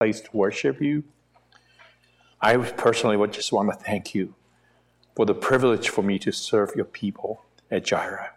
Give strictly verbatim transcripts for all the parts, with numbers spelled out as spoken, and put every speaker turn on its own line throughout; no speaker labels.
place to worship you. I personally would just want to thank you for the privilege for me to serve your people at Jireh.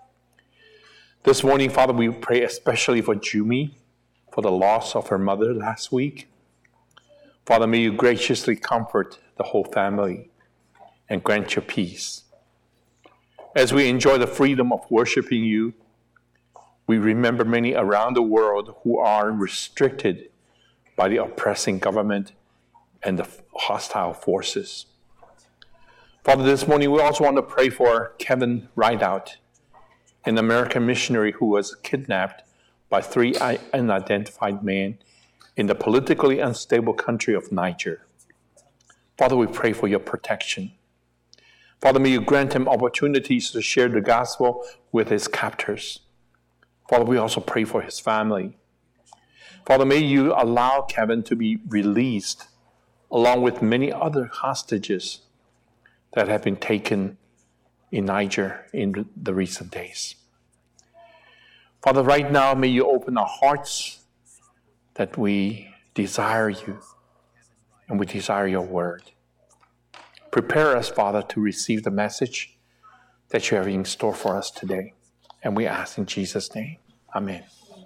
This morning, Father, we pray especially for Jumi, for the loss of her mother last week. Father, may you graciously comfort the whole family and grant your peace. As we enjoy the freedom of worshiping you, we remember many around the world who are restricted by the oppressing government and the hostile forces. Father, this morning we also want to pray for Kevin Rideout, an American missionary who was kidnapped by three unidentified men in the politically unstable country of Niger. Father, we pray for your protection. Father, may you grant him opportunities to share the gospel with his captors. Father, we also pray for his family. Father, may you allow Kevin to be released along with many other hostages that have been taken in Niger in the recent days. Father, right now, may you open our hearts that we desire you and we desire your word. Prepare us, Father, to receive the message that you have in store for us today. And we ask in Jesus' name. Amen.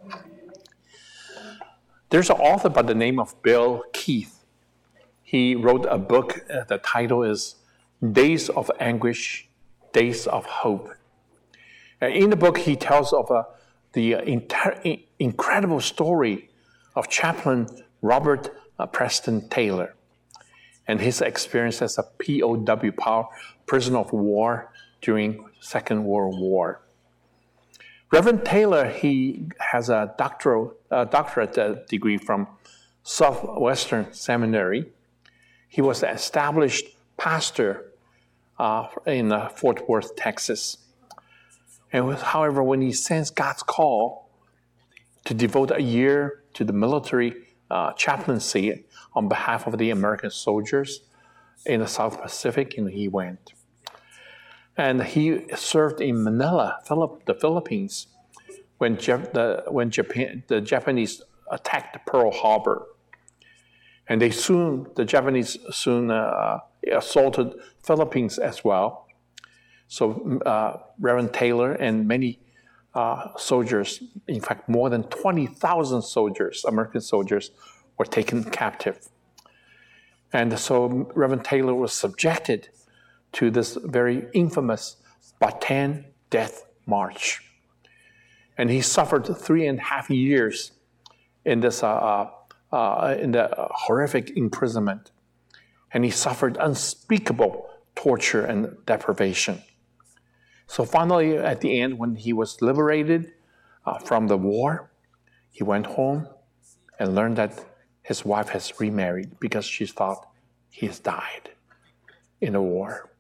There's an author by the name of Bill Keith. He wrote a book. Uh, the title is Days of Anguish, Days of Hope. And in the book, he tells of a the inter- incredible story of Chaplain Robert uh, Preston Taylor and his experience as a P O W, prisoner of war, during Second World War. Reverend Taylor, he has a doctoral, uh, doctorate uh, degree from Southwestern Seminary. He was an established pastor uh, in uh, Fort Worth, Texas. And was, however, when he sensed God's call to devote a year to the military uh, chaplaincy on behalf of the American soldiers in the South Pacific, and he went. And he served in Manila, Philip, the Philippines, when, Jap- the, when Japan, the Japanese attacked Pearl Harbor. And they soon, the Japanese soon uh, assaulted Philippines as well. So uh, Reverend Taylor and many uh, soldiers, in fact, more than twenty thousand soldiers, American soldiers, were taken captive. And so Reverend Taylor was subjected to this very infamous Bataan Death March. And he suffered three and a half years in this uh, uh, in the horrific imprisonment. And he suffered unspeakable torture and deprivation. So finally, at the end, when he was liberated uh, from the war, he went home and learned that his wife has remarried because she thought he has died in the war.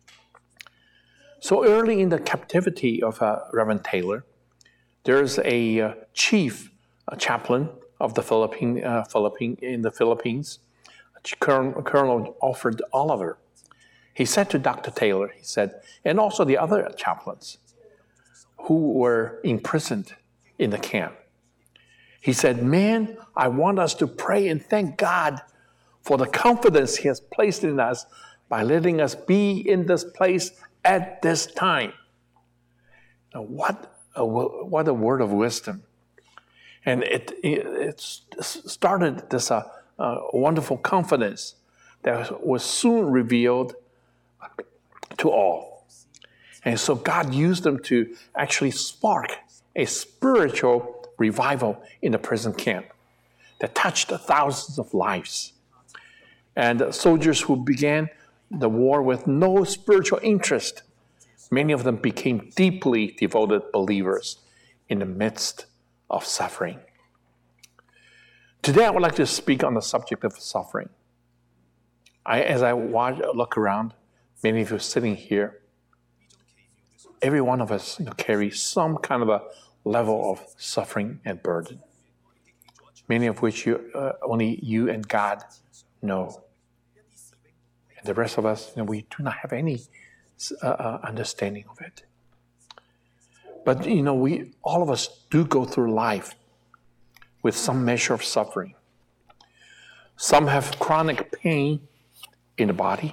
So early in the captivity of uh, Reverend Taylor, there's a uh, chief a chaplain of the Philippine, uh, Philippine in the Philippines, Colonel, Colonel Alfred Oliver. He said to Doctor Taylor, he said, and also the other chaplains who were imprisoned in the camp. He said, man, I want us to pray and thank God for the confidence he has placed in us by letting us be in this place at this time. Now, what a, what a word of wisdom. And it, it, it started this uh, uh, wonderful confidence that was soon revealed to all. And so God used them to actually spark a spiritual revival in the prison camp that touched thousands of lives. And soldiers who began the war with no spiritual interest, many of them became deeply devoted believers in the midst of suffering. Today I would like to speak on the subject of suffering. I, as I watch, look around, many of you sitting here, every one of us you know, carry some kind of a level of suffering and burden, many of which you, uh, only you and God know. And the rest of us, you know, we do not have any uh, uh, understanding of it. But, you know, we all of us do go through life with some measure of suffering. Some have chronic pain in the body.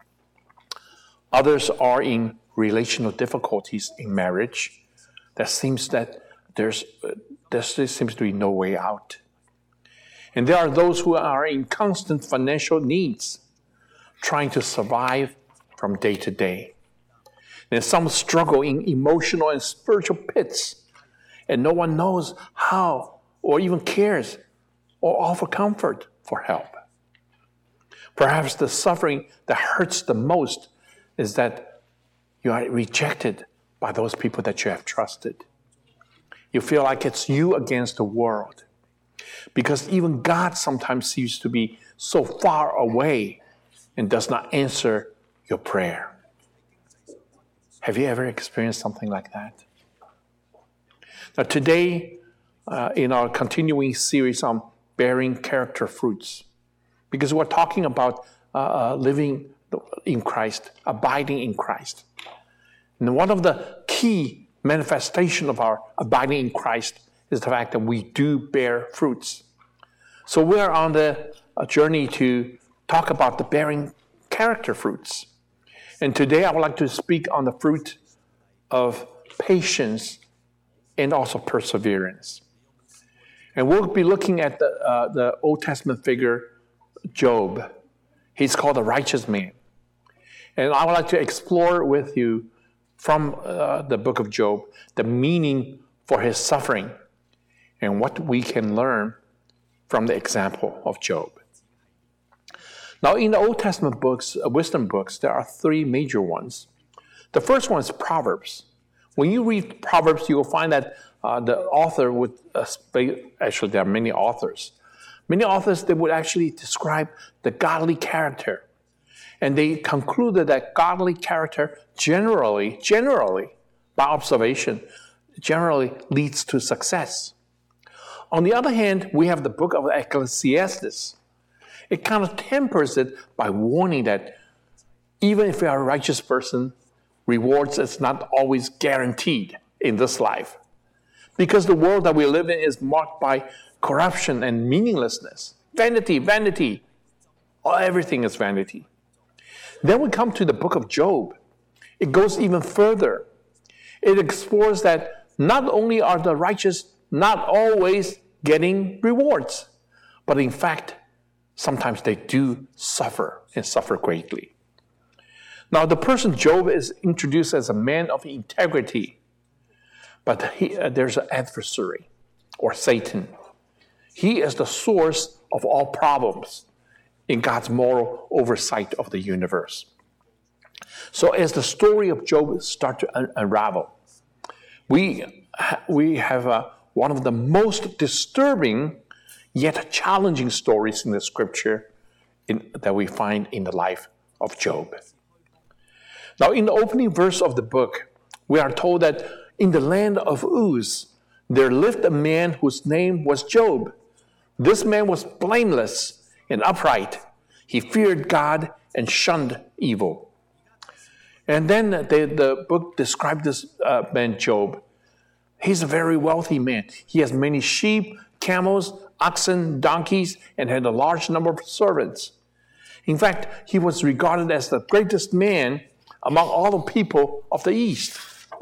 Others are in relational difficulties in marriage. That seems that there's there seems to be no way out. And there are those who are in constant financial needs, trying to survive from day to day. And some struggle in emotional and spiritual pits, and no one knows how or even cares or offer comfort for help. Perhaps the suffering that hurts the most is that you are rejected by those people that you have trusted. You feel like it's you against the world, because even God sometimes seems to be so far away and does not answer your prayer. Have you ever experienced something like that? Now today, uh, in our continuing series on bearing character fruits, because we're talking about uh, living in Christ, abiding in Christ. And one of the key manifestation of our abiding in Christ is the fact that we do bear fruits. So we are on the a journey to talk about the bearing character fruits. And today I would like to speak on the fruit of patience and also perseverance. And we'll be looking at the, uh, the Old Testament figure, Job. He's called a righteous man. And I would like to explore with you from uh, the book of Job the meaning for his suffering and what we can learn from the example of Job. Now, in the Old Testament books, uh, wisdom books, there are three major ones. The first one is Proverbs. When you read Proverbs, you will find that uh, the author would, uh, actually there are many authors. Many authors, they would actually describe the godly character. And they concluded that godly character generally, generally, by observation, generally leads to success. On the other hand, we have the book of Ecclesiastes. It kind of tempers it by warning that even if you are a righteous person, rewards is not always guaranteed in this life. Because the world that we live in is marked by corruption and meaninglessness. Vanity, vanity. Oh, everything is vanity. Then we come to the book of Job. It goes even further. It explores that not only are the righteous not always getting rewards, but in fact, sometimes they do suffer and suffer greatly. Now, the person Job is introduced as a man of integrity, but he, uh, there's an adversary, or Satan. He is the source of all problems in God's moral oversight of the universe. So as the story of Job starts to un- unravel, we, ha- we have uh, one of the most disturbing yet challenging stories in the scripture in, that we find in the life of Job. Now, in the opening verse of the book, we are told that in the land of Uz, there lived a man whose name was Job. This man was blameless and upright. He feared God and shunned evil. And then the, the book described this uh, man, Job. He's a very wealthy man. He has many sheep, camels, oxen, donkeys, and had a large number of servants. In fact, he was regarded as the greatest man among all the people of the East.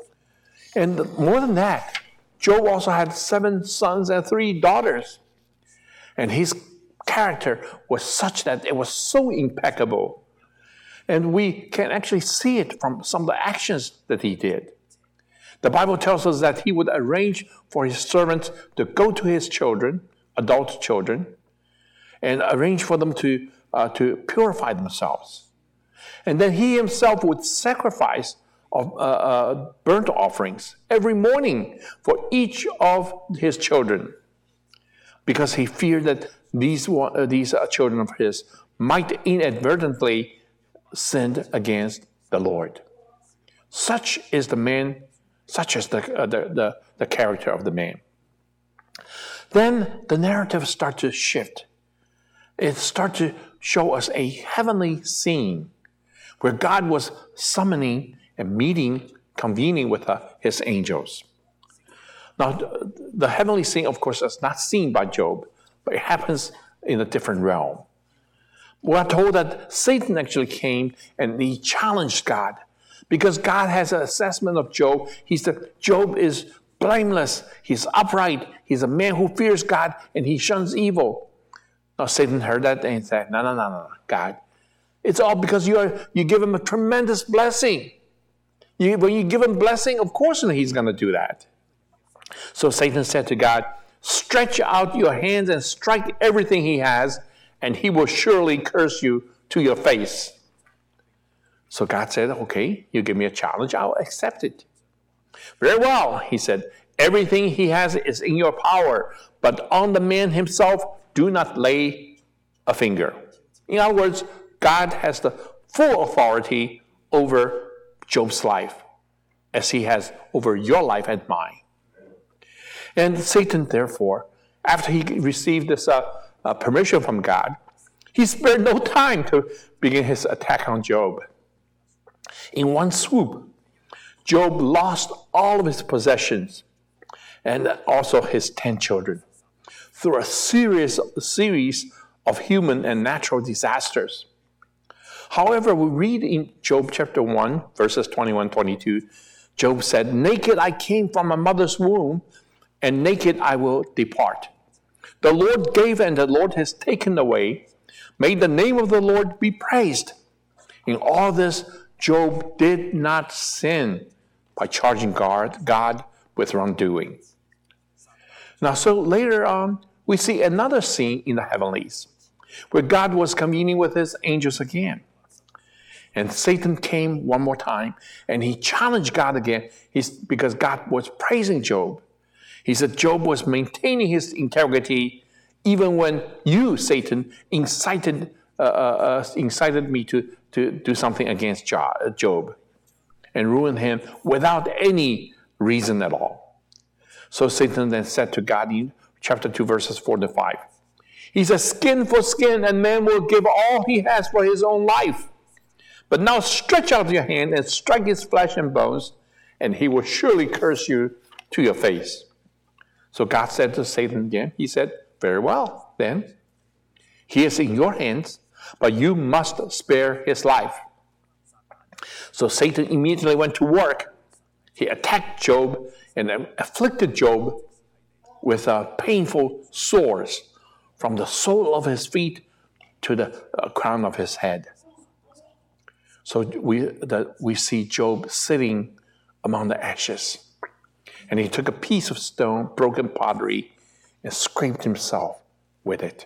And more than that, Job also had seven sons and three daughters. And his character was such that it was so impeccable. And we can actually see it from some of the actions that he did. The Bible tells us that he would arrange for his servants to go to his children, adult children, and arrange for them to, uh, to purify themselves. And then he himself would sacrifice of, uh, uh, burnt offerings every morning for each of his children, because he feared that these, uh, these uh, children of his might inadvertently sin against the Lord. Such is the man, such is the, uh, the, the, the character of the man. Then the narrative starts to shift. It starts to show us a heavenly scene where God was summoning and meeting, convening with uh, his angels. Now, the heavenly scene, of course, is not seen by Job, but it happens in a different realm. We're told that Satan actually came and he challenged God because God has an assessment of Job. He said, Job is blameless. He's upright. He's a man who fears God and he shuns evil. Now Satan heard that and said, no, no, no, no, God. It's all because you are, you give him a tremendous blessing. You, when you give him blessing, of course he's going to do that. So Satan said to God, stretch out your hands and strike everything he has, and he will surely curse you to your face. So God said, okay, you give me a challenge, I'll accept it. Very well, he said, everything he has is in your power, but on the man himself, do not lay a finger. In other words, God has the full authority over Job's life, as he has over your life and mine. And Satan, therefore, after he received this uh, uh, permission from God, he spared no time to begin his attack on Job. In one swoop, Job lost all of his possessions and also his ten children through a series, series of human and natural disasters. However, we read in Job chapter one, verses twenty-one to twenty-two, Job said, naked I came from my mother's womb, and naked I will depart. The Lord gave and the Lord has taken away. May the name of the Lord be praised. In all this, Job did not sin by charging God, God with wrongdoing. Now, so later on, we see another scene in the heavenlies, where God was communing with his angels again. And Satan came one more time, and he challenged God again He's, because God was praising Job. He said Job was maintaining his integrity even when you, Satan, incited uh, uh, incited me to, to do something against Job and ruin him without any reason at all. So Satan then said to God in chapter two, verses four to five, he says, skin for skin, and man will give all he has for his own life. But now stretch out your hand and strike his flesh and bones, and he will surely curse you to your face. So God said to Satan again, he said, very well, then. He is in your hands, but you must spare his life. So Satan immediately went to work. He attacked Job and afflicted Job with uh, painful sores from the sole of his feet to the uh, crown of his head. So we, the, we see Job sitting among the ashes. And he took a piece of stone, broken pottery, and scraped himself with it.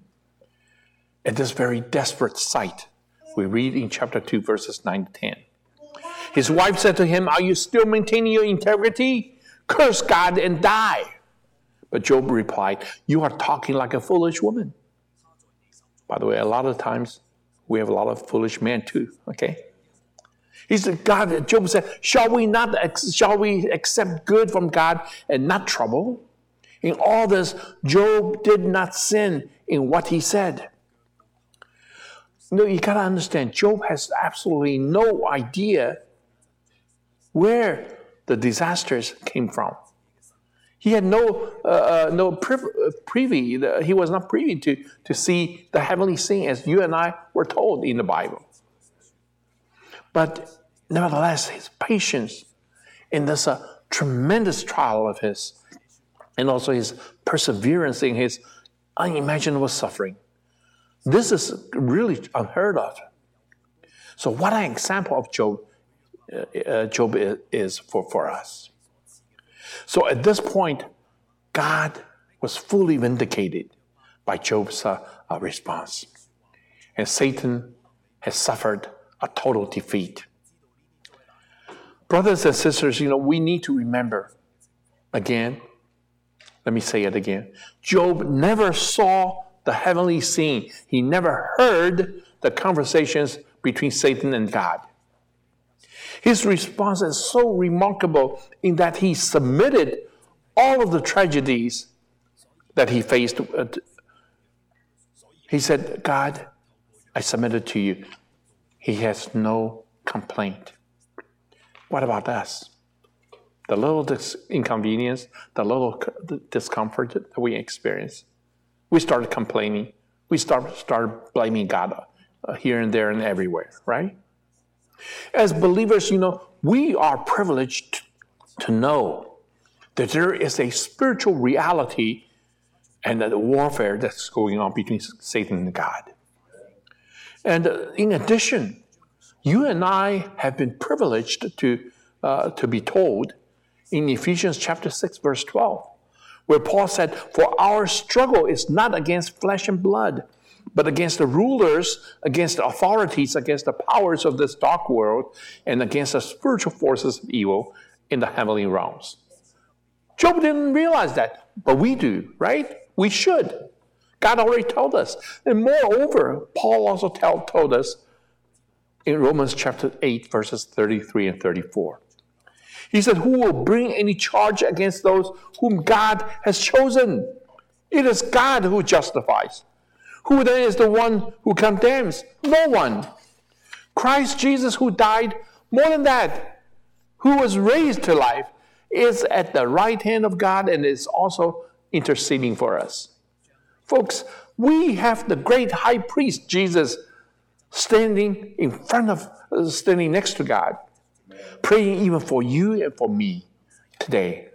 At this very desperate sight, we read in chapter two, verses nine to ten. His wife said to him, are you still maintaining your integrity? Curse God and die. But Job replied, you are talking like a foolish woman. By the way, a lot of times, we have a lot of foolish men too, okay? He said, God, Job said, shall we not, shall we accept good from God and not trouble? In all this, Job did not sin in what he said. No, you got to understand, Job has absolutely no idea where the disasters came from. He had no uh, no privy, he was not privy to, to see the heavenly scene as you and I were told in the Bible. But nevertheless, his patience in this uh, tremendous trial of his, and also his perseverance in his unimaginable suffering, this is really unheard of. So what an example of Job, uh, uh, Job is for, for us. So at this point, God was fully vindicated by Job's uh, uh, response. And Satan has suffered a total defeat. Brothers and sisters, you know, we need to remember, again, let me say it again, Job never saw the heavenly scene. He never heard the conversations between Satan and God. His response is so remarkable in that he submitted all of the tragedies that he faced. He said, God, I submitted to you. He has no complaint. What about us? The little dis- inconvenience, the little discomfort that we experience. We started complaining. We We start, start blaming God uh, here and there and everywhere, right? As believers, you know, we are privileged to know that there is a spiritual reality and the warfare that's going on between Satan and God. And uh, in addition, you and I have been privileged to, uh, to be told in Ephesians chapter six, verse twelve, where Paul said, "For our struggle is not against flesh and blood, but against the rulers, against the authorities, against the powers of this dark world, and against the spiritual forces of evil in the heavenly realms." Job didn't realize that, but we do, right? We should. God already told us. And moreover, Paul also tell, told us in Romans chapter eight, verses thirty-three and thirty-four. He said, "Who will bring any charge against those whom God has chosen? It is God who justifies. Who then is the one who condemns? No one. Christ Jesus, who died, more than that, who was raised to life, is at the right hand of God and is also interceding for us." Folks, we have the great high priest, Jesus, standing in front of, uh, standing next to God, praying even for you and for me today.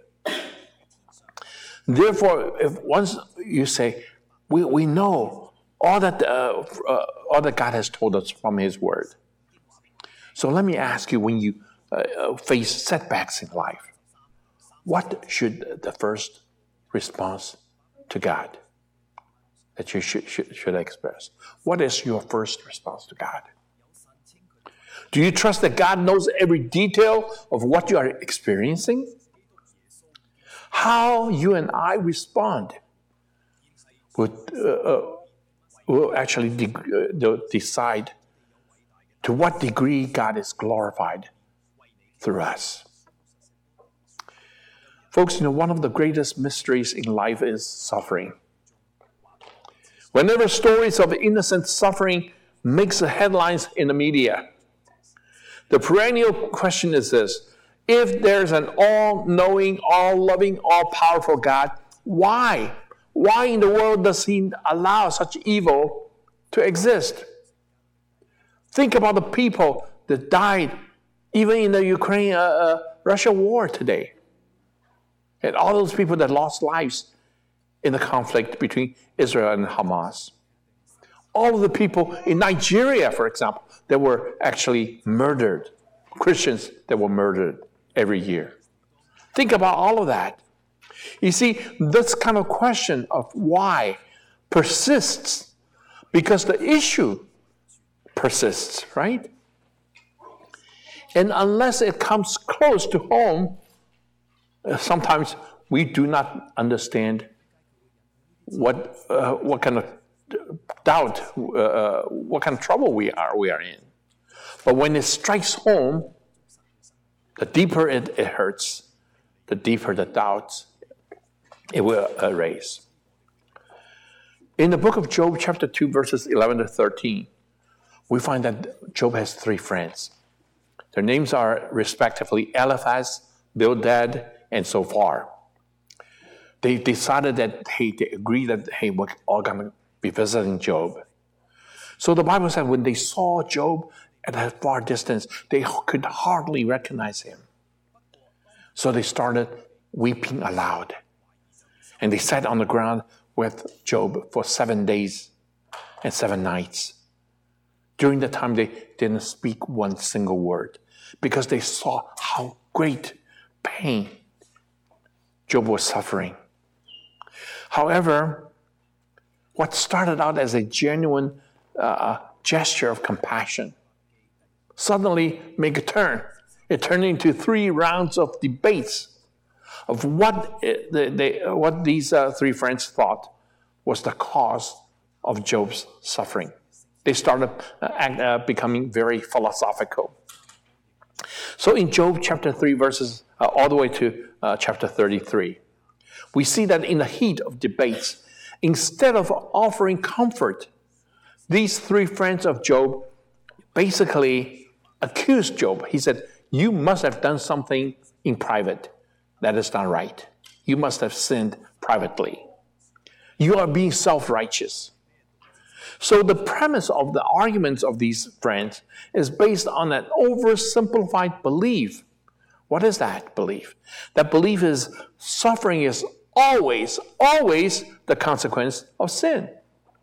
Therefore, if once you say, we, we know all that, uh, uh, all that God has told us from His Word. So let me ask you, when you uh, face setbacks in life, what should the first response to God that you should, should, should express? What is your first response to God? Do you trust that God knows every detail of what you are experiencing? How you and I respond would, uh, uh, will actually de- uh, decide to what degree God is glorified through us. Folks, you know, one of the greatest mysteries in life is suffering. Whenever stories of innocent suffering makes the headlines in the media, the perennial question is this: if there's an all-knowing, all-loving, all-powerful God, why? Why in the world does He allow such evil to exist? Think about the people that died even in the Ukraine-Russia uh, uh, war today. And all those people that lost lives in the conflict between Israel and Hamas. All of the people in Nigeria, for example, that were actually murdered. Christians that were murdered every year. Think about all of that. You see, this kind of question of why persists because the issue persists, right? And unless it comes close to home, sometimes we do not understand what uh, what kind of doubt, uh, what kind of trouble we are we are in. But when it strikes home, the deeper it, it hurts, the deeper the doubts it will erase. In the book of Job, chapter two, verses eleven to thirteen, we find that Job has three friends. Their names are respectively Eliphaz, Bildad, and Zophar. They decided that, hey, they agreed that, hey, we're all going to be visiting Job. So the Bible said when they saw Job at a far distance, they could hardly recognize him. So they started weeping aloud. And they sat on the ground with Job for seven days and seven nights. During that time, they didn't speak one single word because they saw how great pain Job was suffering. However, what started out as a genuine uh, gesture of compassion suddenly made a turn. It turned into three rounds of debates of what it, they, they, what these uh, three friends thought was the cause of Job's suffering. They started uh, act, uh, becoming very philosophical. So in Job chapter three, verses uh, all the way to uh, chapter thirty-three, we see that in the heat of debates, instead of offering comfort, these three friends of Job basically accused Job. He said, you must have done something in private that is not right. You must have sinned privately. You are being self-righteous. So the premise of the arguments of these friends is based on an oversimplified belief. What is that belief? That belief is suffering is always, always the consequence of sin.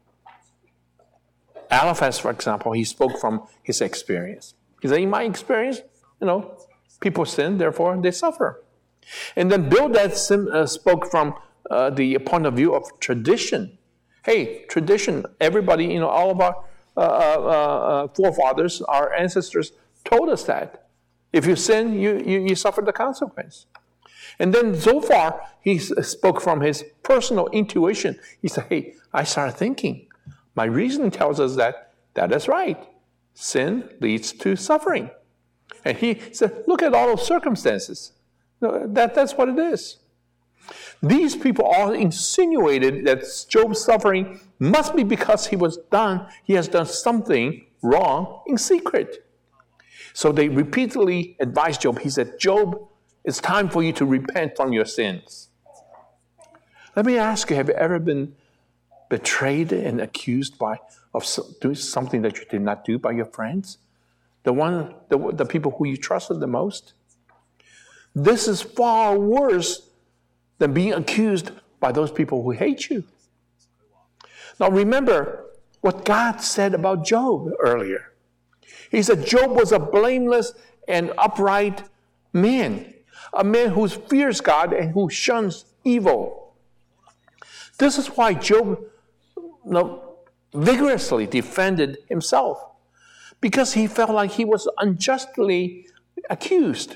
Eliphaz, for example, he spoke from his experience. He said, in my experience, you know, people sin, therefore they suffer. And then Bildad uh, spoke from uh, the point of view of tradition. Hey, tradition, everybody, you know, all of our uh, uh, uh, forefathers, our ancestors told us that. If you sin, you, you, you suffer the consequence. And then Zophar, he spoke from his personal intuition. He said, hey, I started thinking. My reasoning tells us that that is right. Sin leads to suffering. And he said, look at all those circumstances. That, that's what it is. These people all insinuated that Job's suffering must be because he was done, he has done something wrong in secret. So they repeatedly advised Job. He said, Job, it's time for you to repent from your sins. Let me ask you, have you ever been betrayed and accused by of doing something that you did not do by your friends? The one, the, the people who you trusted the most? This is far worse than being accused by those people who hate you. Now remember what God said about Job earlier. He said Job was a blameless and upright man, a man who fears God and who shuns evil. This is why Job you know, vigorously defended himself, because he felt like he was unjustly accused.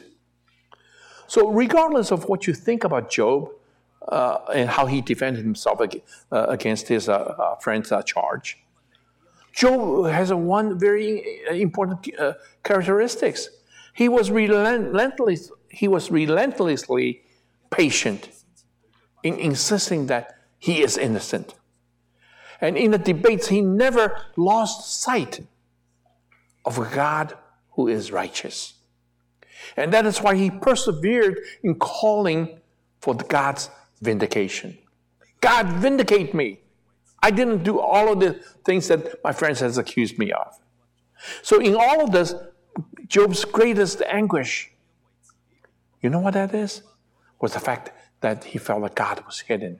So regardless of what you think about Job uh, and how he defended himself ag- uh, against his uh, uh, friend's uh, charge, Job has a one very important uh, characteristics. He was relentless. He was relentlessly patient in insisting that he is innocent. And in the debates, he never lost sight of a God who is righteous. And that is why he persevered in calling for God's vindication. God, vindicate me. I didn't do all of the things that my friends has accused me of. So in all of this, Job's greatest anguish, you know what that is? Was the fact that he felt that God was hidden.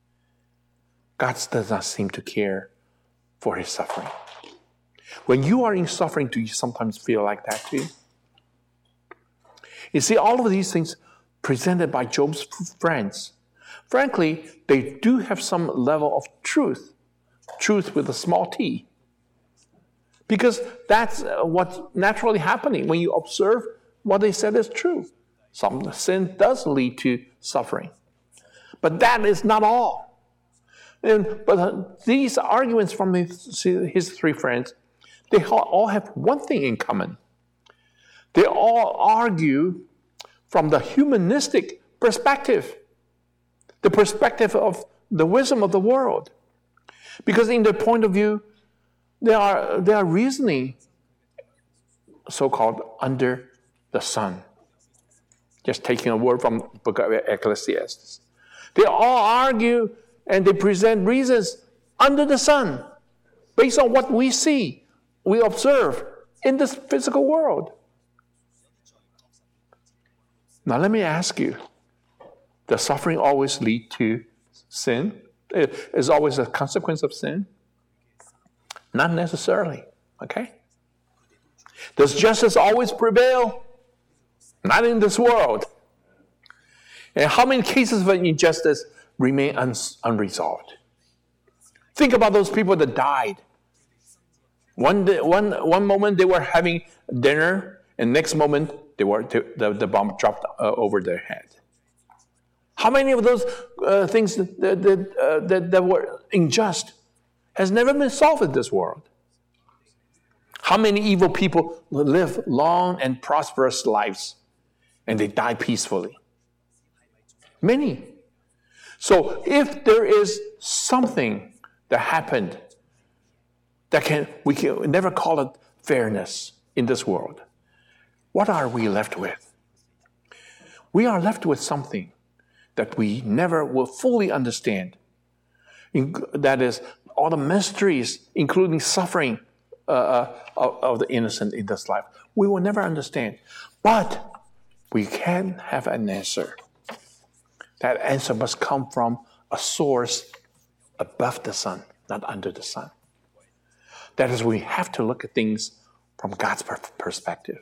God does not seem to care for his suffering. When you are in suffering, do you sometimes feel like that too? You see, all of these things presented by Job's friends, frankly, they do have some level of truth. Truth with a small t. Because that's what's naturally happening when you observe what they said is true. Some sin does lead to suffering. But that is not all. And, but uh, these arguments from his, his three friends, they all have one thing in common. They all argue from the humanistic perspective, the perspective of the wisdom of the world. Because in their point of view, they are, they are reasoning, so-called, under the sun. Just taking a word from the book of Ecclesiastes. They all argue and they present reasons under the sun, based on what we see, we observe in this physical world. Now let me ask you, does suffering always lead to sin? Is always a consequence of sin? Not necessarily, okay? Does justice always prevail? Not in this world. And how many cases of injustice remain un- unresolved? Think about those people that died. One, day, one, one moment they were having dinner, and next moment they were the, the bomb dropped uh, over their head. How many of those uh, things that, that, uh, that, that were unjust has never been solved in this world? How many evil people live long and prosperous lives and they die peacefully? Many. So if there is something that happened that can we can never call it fairness in this world, what are we left with? We are left with something that we never will fully understand. In, that is all the mysteries, including suffering uh, uh, of, of the innocent in this life. We will never understand. But we can have an answer. That answer must come from a source above the sun, not under the sun. That is, we have to look at things from God's perspective.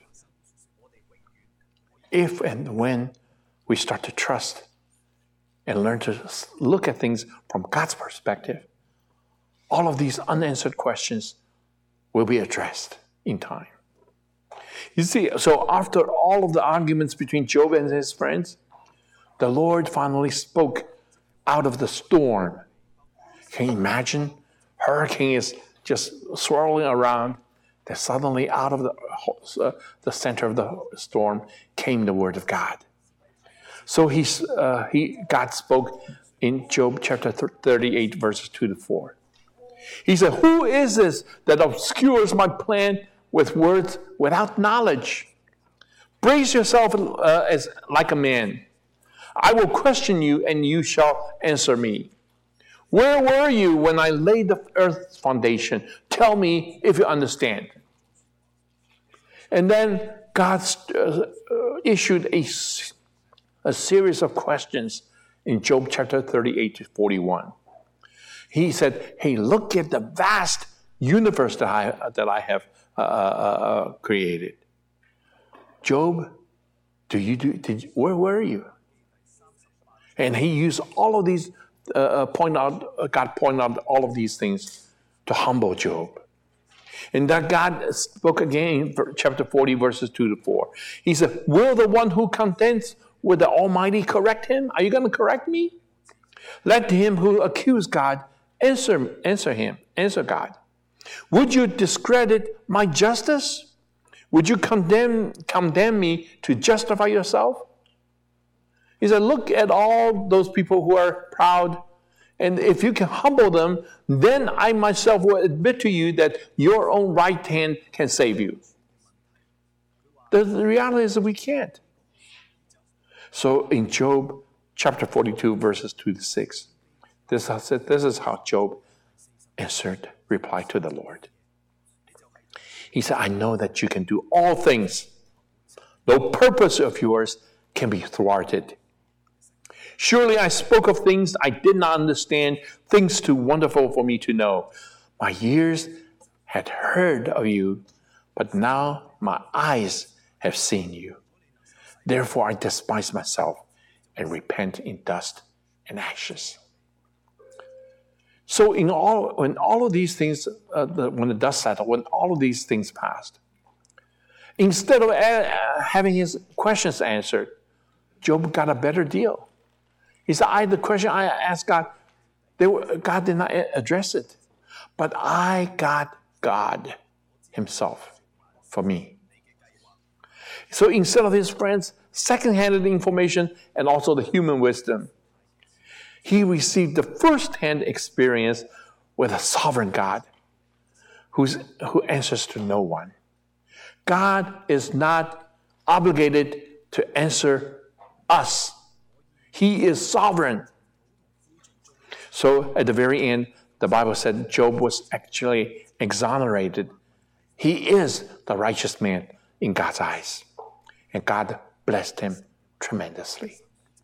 If and when we start to trust and learn to look at things from God's perspective, all of these unanswered questions will be addressed in time. You see, so after all of the arguments between Job and his friends, the Lord finally spoke out of the storm. Can you imagine? Hurricane is just swirling around. Then suddenly out of the, uh, the center of the storm came the word of God. So he, uh, he, God spoke in Job chapter thirty-eight, verses two to four. He said, "Who is this that obscures my plan with words without knowledge? Brace yourself uh, as like a man. I will question you, and you shall answer me. Where were you when I laid the earth's foundation? Tell me if you understand." And then God uh, issued a, a series of questions in Job chapter thirty-eight to forty-one. He said, hey, look at the vast universe that I, that I have uh, uh, created. Job, do you do, did you, where were you? And he used all of these, uh, point out, uh, God pointed out all of these things to humble Job. And that God spoke again in chapter forty, verses two to four. He said, will the one who contends with the Almighty correct him? Are you going to correct me? Let him who accused God answer, answer him, answer God. Would you discredit my justice? Would you condemn, condemn me to justify yourself? He said, look at all those people who are proud, and if you can humble them, then I myself will admit to you that your own right hand can save you. The, the reality is that we can't. So in Job chapter forty-two, verses two to six, this, this is how Job answered, replied to the Lord. He said, I know that you can do all things. No purpose of yours can be thwarted. Surely I spoke of things I did not understand, things too wonderful for me to know. My ears had heard of you, but now my eyes have seen you. Therefore I despise myself and repent in dust and ashes. So in all, when all of these things, uh, the, when the dust settled, when all of these things passed, instead of uh, having his questions answered, Job got a better deal. He said, I, the question I asked God, they were, God did not address it. But I got God himself for me. So instead of his friends' second-hand information and also the human wisdom, he received the first-hand experience with a sovereign God who's, who answers to no one. God is not obligated to answer us. He is sovereign. So at the very end, the Bible said Job was actually exonerated. He is the righteous man in God's eyes. And God blessed him tremendously.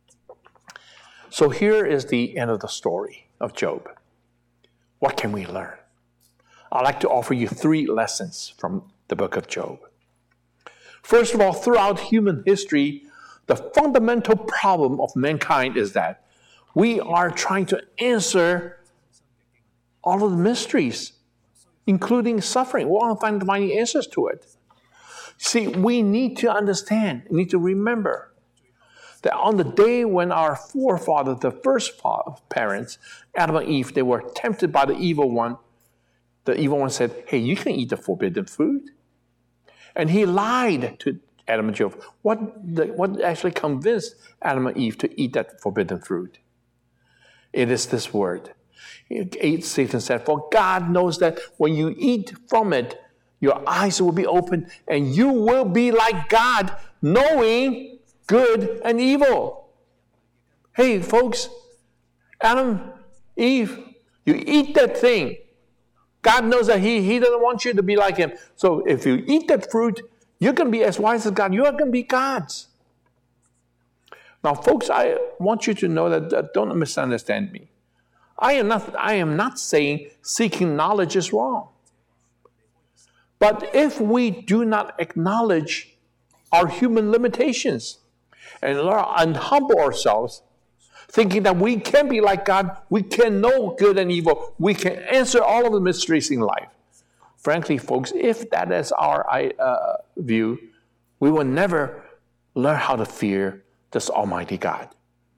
So here is the end of the story of Job. What can we learn? I'd like to offer you three lessons from the book of Job. First of all, throughout human history, the fundamental problem of mankind is that we are trying to answer all of the mysteries, including suffering. We want to find, find answers to it. See, we need to understand, we need to remember that on the day when our forefathers, the first parents, Adam and Eve, they were tempted by the evil one, the evil one said, hey, you can eat the forbidden fruit. And he lied to Adam and Job. What, the, what actually convinced Adam and Eve to eat that forbidden fruit? It is this word. Satan said, for God knows that when you eat from it, your eyes will be opened and you will be like God, knowing good and evil. Hey, folks, Adam, Eve, You eat that thing. God knows that he, he doesn't want you to be like him. So if you eat that fruit, you're going to be as wise as God. You are going to be God's. Now, folks, I want you to know that, that don't misunderstand me. I am not, I am not saying seeking knowledge is wrong. But if we do not acknowledge our human limitations and, and humble ourselves, thinking that we can be like God, we can know good and evil, we can answer all of the mysteries in life. Frankly, folks, if that is our uh, view, we will never learn how to fear this Almighty God.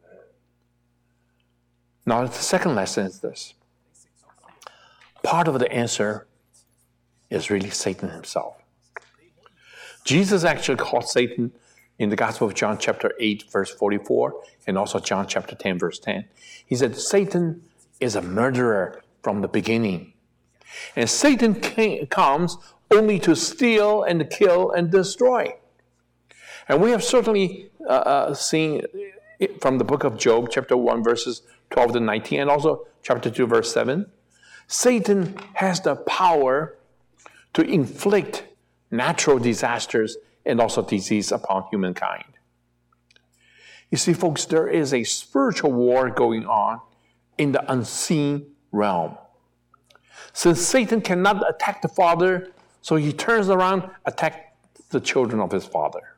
Now, the second lesson is this. Part of the answer is really Satan himself. Jesus actually called Satan in the Gospel of John chapter eight, verse forty-four, and also John chapter ten, verse ten. He said, Satan is a murderer from the beginning. And Satan came, comes only to steal and to kill and destroy. And we have certainly uh, uh, seen it from the book of Job, chapter one, verses twelve to nineteen, and also chapter two, verse seven. Satan has the power to inflict natural disasters and also disease upon humankind. You see, folks, there is a spiritual war going on in the unseen realm. Since Satan cannot attack the Father, so he turns around, attack the children of his Father.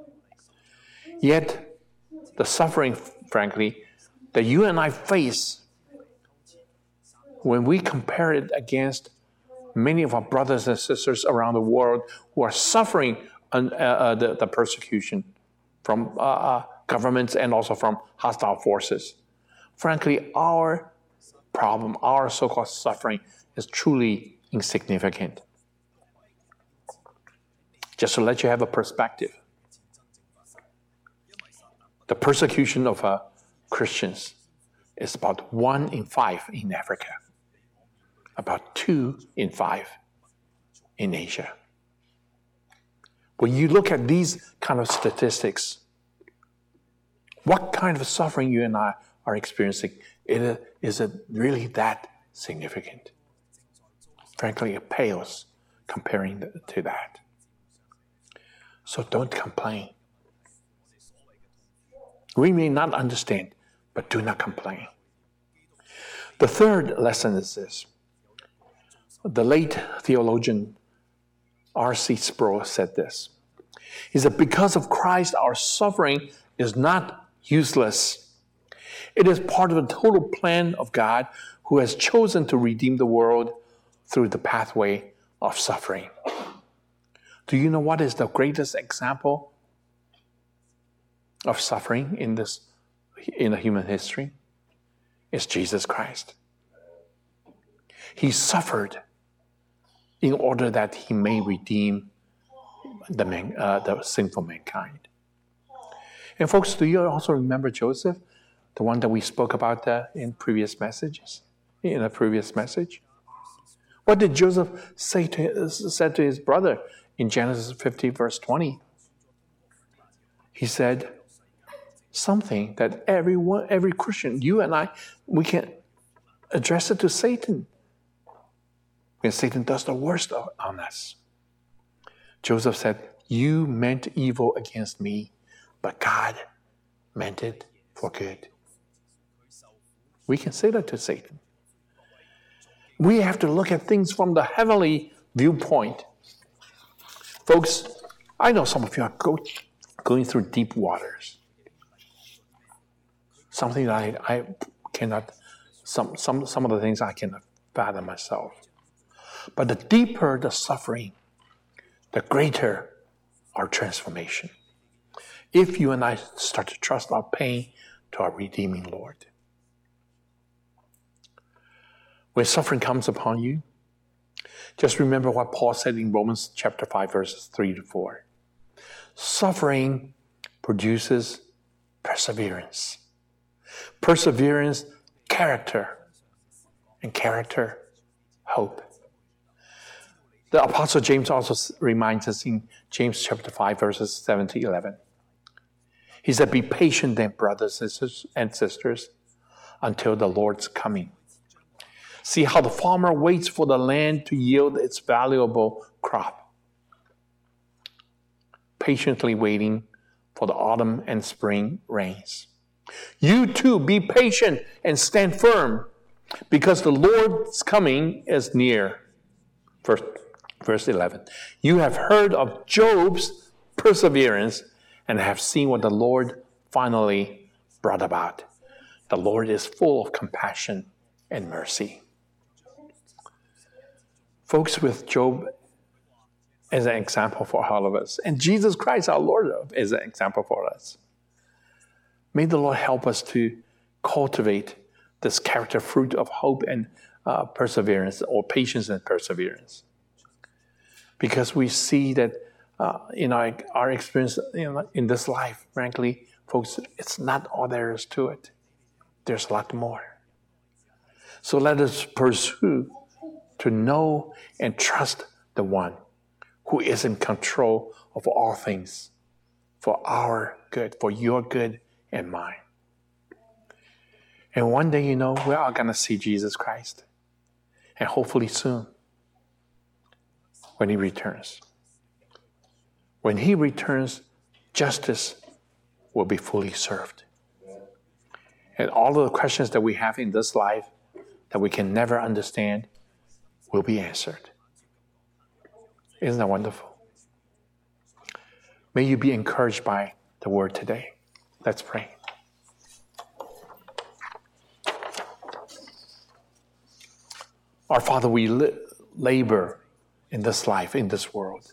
Yet, the suffering, frankly, that you and I face, when we compare it against many of our brothers and sisters around the world who are suffering uh, uh, the, the persecution from uh, uh, governments and also from hostile forces. Frankly, our problem, our so-called suffering, is truly insignificant. Just to let you have a perspective, the persecution of uh, Christians is about one in five in Africa, about two in five in Asia. When you look at these kind of statistics, what kind of suffering you and I are experiencing, is it really that significant? Frankly, it pales comparing to that. So don't complain. We may not understand, but do not complain. The third lesson is this. The late theologian R C Sproul said this. He said, because of Christ, our suffering is not useless. It is part of the total plan of God, who has chosen to redeem the world through the pathway of suffering. Do you know what is the greatest example of suffering in this in the human history? It's Jesus Christ. He suffered in order that he may redeem the, man, uh, the sinful mankind. And folks, do you also remember Joseph, the one that we spoke about uh, in previous messages, in a previous message? What did Joseph say to his, said to his brother in Genesis fifty, verse twenty? He said something that everyone, every Christian, you and I, we can address it to Satan. And Satan does the worst on us. Joseph said, you meant evil against me, but God meant it for good. We can say that to Satan. We have to look at things from the heavenly viewpoint. Folks, I know some of you are go, going through deep waters. Something that I, I cannot, some, some, some of the things I cannot fathom myself. But the deeper the suffering, the greater our transformation. If you and I start to trust our pain to our redeeming Lord. When suffering comes upon you, just remember what Paul said in Romans chapter five, verses three to four. Suffering produces perseverance. Perseverance, character. And character, hope. The Apostle James also reminds us in James chapter five, verses seven to eleven. He said, be patient then, brothers and sisters, until the Lord's coming. See how the farmer waits for the land to yield its valuable crop, patiently waiting for the autumn and spring rains. You too, be patient and stand firm, because the Lord's coming is near. Verse, verse eleven. You have heard of Job's perseverance and have seen what the Lord finally brought about. The Lord is full of compassion and mercy. Folks, with Job as an example for all of us, and Jesus Christ our Lord is an example for us. May the Lord help us to cultivate this character fruit of hope and uh, perseverance, or patience and perseverance. Because we see that uh, in our, our experience you know, in this life, frankly, folks, it's not all there is to it. There's a lot more. So let us pursue to know and trust the one who is in control of all things for our good, for your good and mine. And one day, you know, we're all going to see Jesus Christ. And hopefully soon, when he returns. When he returns, justice will be fully served. And all of the questions that we have in this life that we can never understand will be answered. Isn't that wonderful? May you be encouraged by the word today. Let's pray. Our Father, we li- labor in this life, in this world.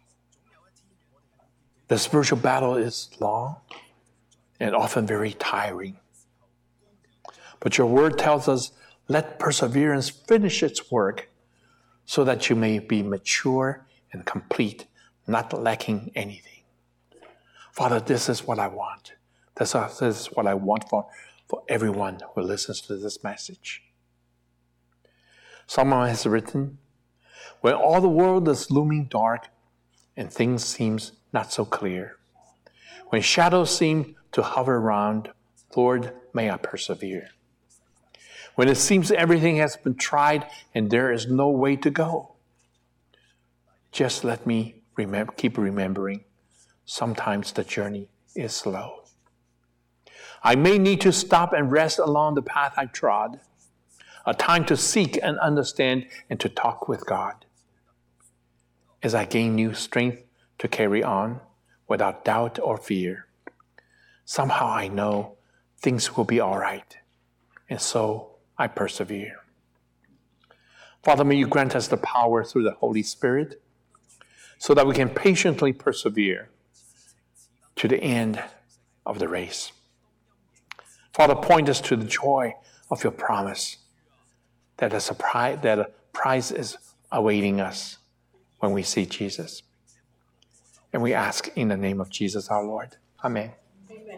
The spiritual battle is long and often very tiring. But your word tells us, let perseverance finish its work so that you may be mature and complete, not lacking anything. Father, this is what I want. This is what I want for, for everyone who listens to this message. Someone has written, when all the world is looming dark and things seem not so clear, when shadows seem to hover around, Lord, may I persevere. When it seems everything has been tried and there is no way to go, just let me remember, keep remembering, sometimes the journey is slow. I may need to stop and rest along the path I trod, a time to seek and understand and to talk with God. As I gain new strength to carry on without doubt or fear, somehow I know things will be all right, and so I persevere. Father, may you grant us the power through the Holy Spirit so that we can patiently persevere to the end of the race. Father, point us to the joy of your promise that a surprise, that a prize is awaiting us when we see Jesus. And we ask in the name of Jesus our Lord. Amen. Amen.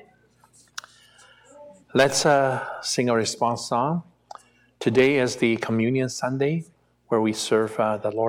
Let's uh, sing a response song. Today is the Communion Sunday where we serve uh, the Lord.